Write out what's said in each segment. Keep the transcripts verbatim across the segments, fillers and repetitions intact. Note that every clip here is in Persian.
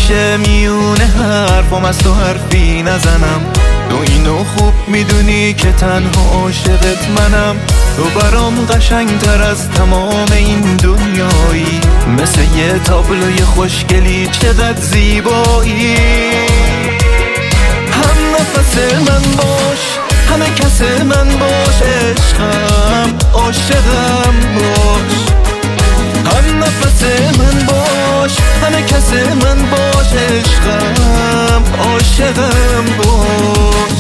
همیشه میونه حرفم از تو حرفی نزنم. تو اینو خوب میدونی که تنها عاشقت منم. تو برام قشنگ تر از تمام این دنیایی، مثل یه تابلوی خوشگلی چقدر زیبایی. هم نفس من باش، همه کس من باش، عشقم عاشقم باش. هم نفس من باش، همه کس من باش، عشقم عاشقم باش.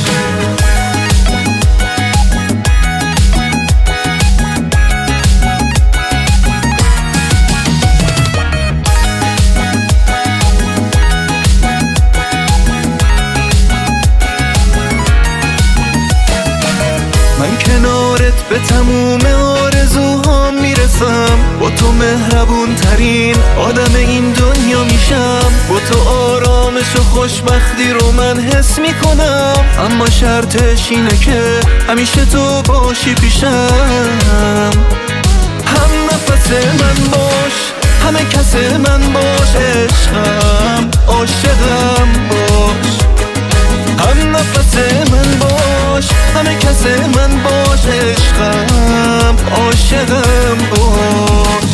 من کنارت به تموم آرزوهام میرسم. با تو مهربون ترین آدم این دنیا میشم. با تو آرامش و خوشبختی رو من حس میکنم. اما شرطش اینه که همیشه تو باشی پیشم. هم نفس من باش، همه کس من باش، عشقم عاشقم باش. هم نفس من باش، همه کس من باش، عشقم عاشقم باش.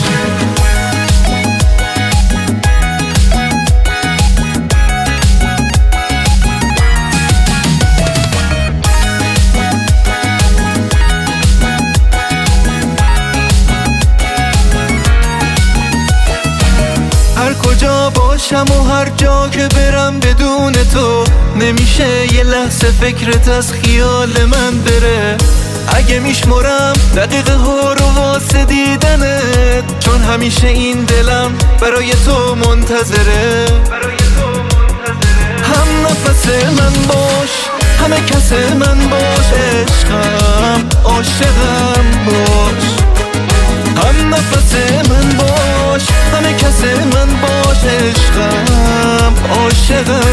هر کجا باشم و هر جا که برم بدون تو، نمیشه یه لحظه فکرت از خیال من بره. اگه میشمرم دقیقه ها رو واسه دیدنت، چون همیشه این دلم برای تو منتظره. هم نفس من باش، همه کس من باش، عشقم عاشقم باش. هم نفس من باش، همه کس من باش، عشقم عاشقم